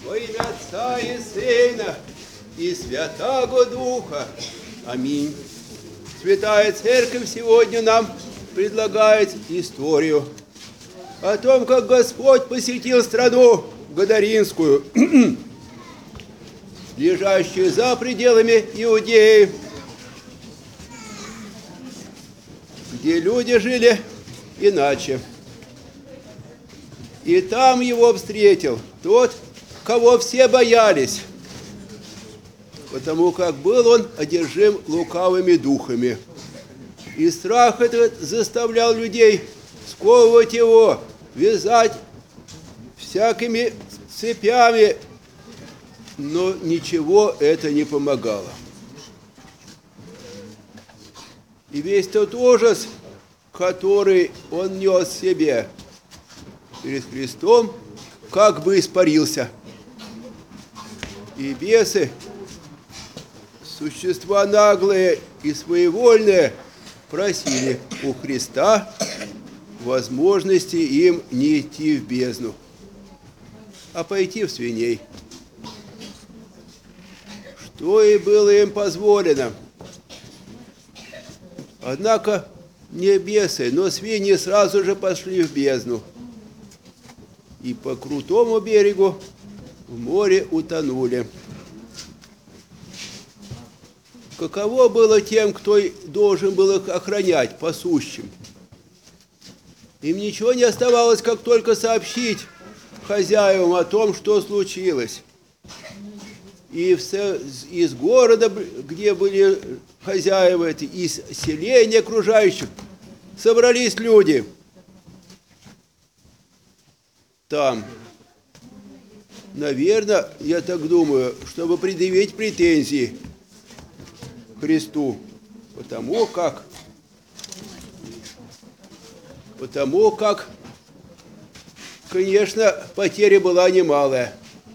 Во имя Отца и Сына и Святаго Духа. Аминь. Святая Церковь сегодня нам предлагает историю о том, как Господь посетил страну Гадаринскую, лежащую за пределами Иудеи, где люди жили иначе. И там его встретил тот, кого все боялись, потому как был он одержим лукавыми духами. И страх этот заставлял людей сковывать его, вязать всякими цепями, но ничего это не помогало. И весь тот ужас, который он нес в себе перед Христом, как бы испарился. И бесы, существа наглые и своевольные, просили у Христа возможности им не идти в бездну, а пойти в свиней, что и было им позволено. Однако не бесы, но свиньи сразу же пошли в бездну и по крутому берегу в море утонули. Каково было тем, кто должен был их охранять, пасущим? Им ничего не оставалось, как только сообщить хозяевам о том, что случилось. И из города, где были хозяева, из селений окружающих, собрались люди. Там, наверное, я так думаю, чтобы предъявить претензии Христу, потому как, конечно, потеря была немалая.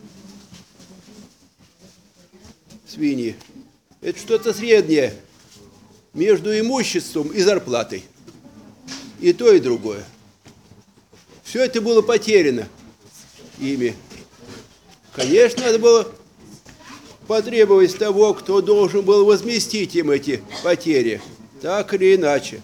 Свиньи – это что-то среднее между имуществом и зарплатой. И то, и другое. Все это было потеряно ими. Конечно, надо было потребовать того, кто должен был возместить им эти потери, так или иначе.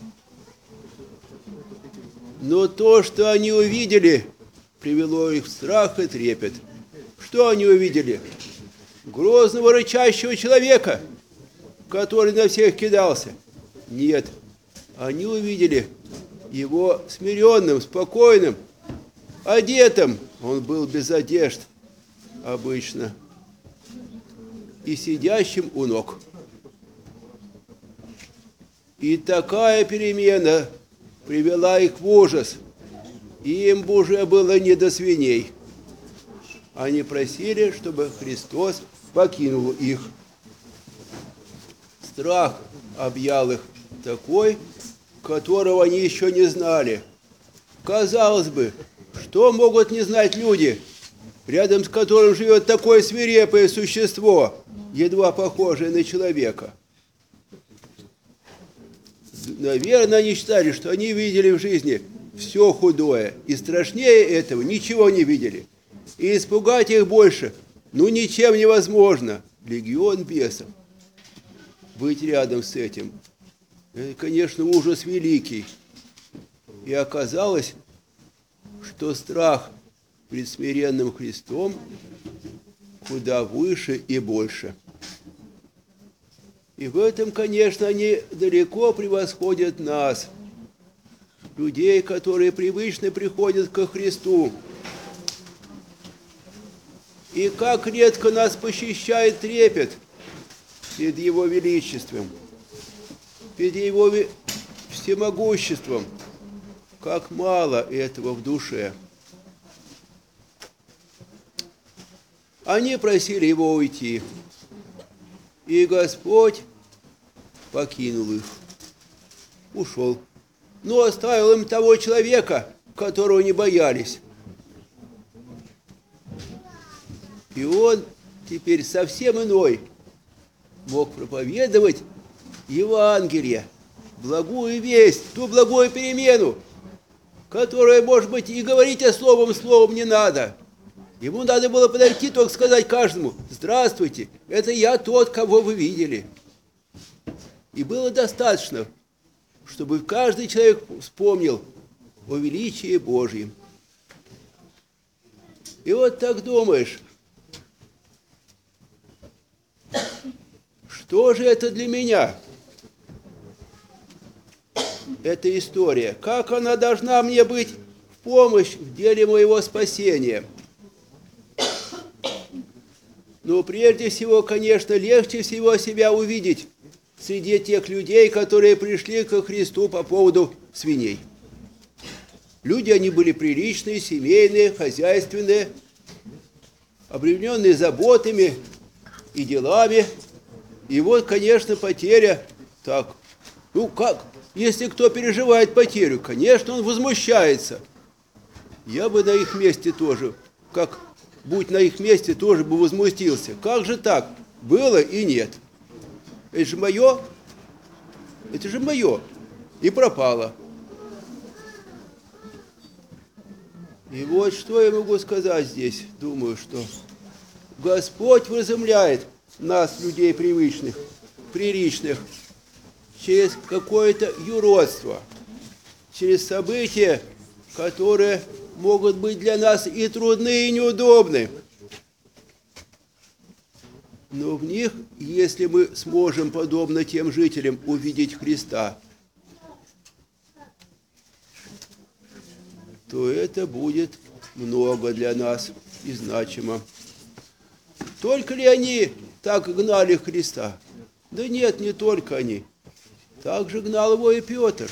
Но то, что они увидели, привело их в страх и трепет. Что они увидели? Грозного рычащего человека, который на всех кидался? Нет, они увидели его смиренным, спокойным, одетым. Он был без одежд обычно, и сидящим у ног. И такая перемена привела их в ужас. Им уже было не до свиней. Они просили, чтобы Христос покинул их. Страх объял их такой, которого они еще не знали. Казалось бы, что могут не знать люди, рядом с которым живет такое свирепое существо, едва похожее на человека? Наверное, они считали, что они видели в жизни все худое, и страшнее этого ничего не видели. И испугать их больше, ничем невозможно. Легион бесов. Быть рядом с этим, это, конечно, ужас великий. И оказалось, что страх пред смиренным Христом куда выше и больше. И в этом, конечно, они далеко превосходят нас, людей, которые привычно приходят ко Христу. И как редко нас посещает трепет перед Его величеством, перед Его всемогуществом, как мало этого в душе. Они просили Его уйти, и Господь покинул их, ушел, но оставил им того человека, которого не боялись. И он теперь совсем иной мог проповедовать Евангелие, благую весть, ту благую перемену, которая, может быть, и говорить о словом не надо, Ему надо было подойти, только сказать каждому: здравствуйте, это я тот, кого вы видели. И было достаточно, чтобы каждый человек вспомнил о величии Божьем. И вот так думаешь, что же это для меня? Эта история. Как она должна мне быть в помощь в деле моего спасения? Но прежде всего, конечно, легче всего себя увидеть среди тех людей, которые пришли ко Христу по поводу свиней. Люди, они были приличные, семейные, хозяйственные, обремененные заботами и делами. И вот, конечно, потеря. Так, ну как, если кто переживает потерю, конечно, он возмущается. Я бы на их месте тоже, будь на их месте, тоже бы возмутился. Как же так? Было и нет. Это же мое. Это же мое. И пропало. И вот что я могу сказать здесь. Думаю, что Господь вразумляет нас, людей привычных, приличных, через какое-то юродство, через события, которые могут быть для нас и трудны, и неудобны. Но в них, если мы сможем, подобно тем жителям, увидеть Христа, то это будет много для нас и значимо. Только ли они так гнали Христа? Да нет, не только они. Так же гнал его и Петр.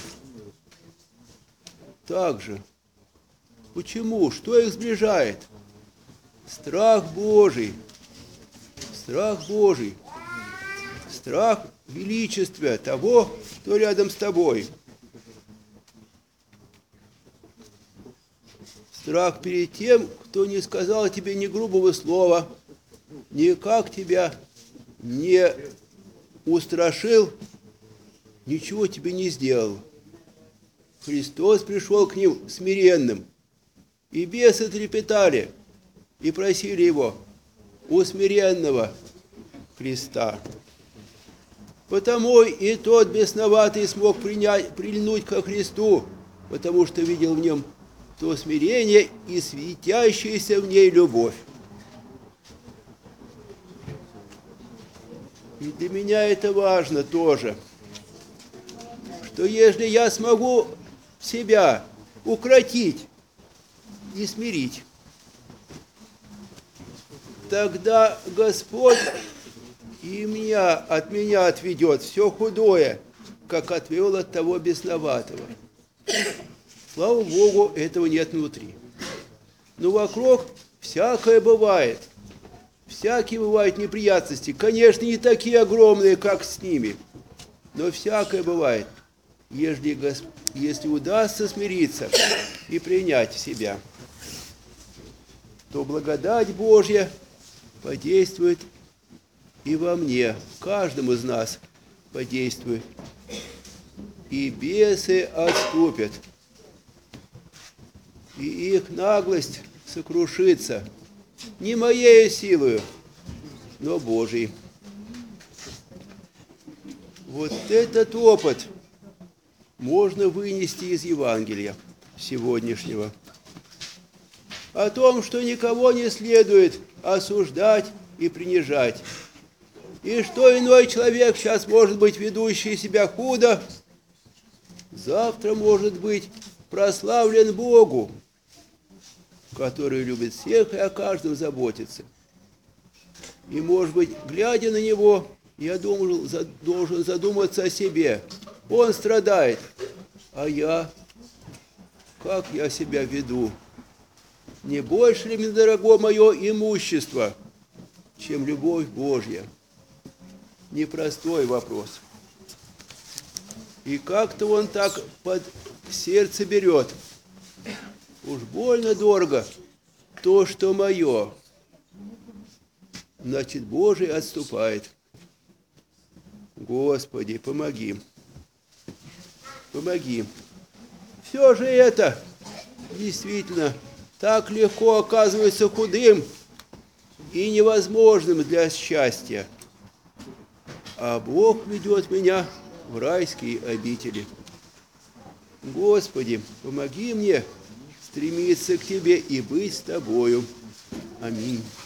Так же. Почему? Что их сближает? Страх Божий. Страх Божий. Страх величия того, кто рядом с тобой. Страх перед тем, кто не сказал тебе ни грубого слова, никак тебя не устрашил, ничего тебе не сделал. Христос пришел к ним смиренным, и бесы трепетали, и просили его у смиренного Христа. Потому и тот бесноватый смог прильнуть ко Христу, потому что видел в нем то смирение и светящаяся в ней любовь. И для меня это важно тоже, что если я смогу себя укротить и смирить, тогда Господь и от меня отведет все худое, как отвел от того бесноватого. Слава Богу, этого нет внутри. Но вокруг всякое бывает. Всякие бывают неприятности. Конечно, не такие огромные, как с ними. Но всякое бывает, если удастся смириться и принять себя, то благодать Божья подействует и во мне, каждому из нас подействует. И бесы отступят. И их наглость сокрушится не моей силою, но Божией. Вот этот опыт можно вынести из Евангелия сегодняшнего. О том, что никого не следует осуждать и принижать. И что иной человек сейчас может быть ведущий себя худо, завтра может быть прославлен Богу, который любит всех и о каждом заботится. И, может быть, глядя на него, я должен задуматься о себе. Он страдает, а я, как я себя веду? Не больше ли мне дорого мое имущество, чем любовь Божья? Непростой вопрос. И как-то он так под сердце берет. Уж больно дорого то, что мое. Значит, Божий отступает. Господи, помоги. Помоги. Все же это действительно так легко оказывается худым и невозможным для счастья. А Бог ведет меня в райские обители. Господи, помоги мне стремиться к Тебе и быть с Тобою. Аминь.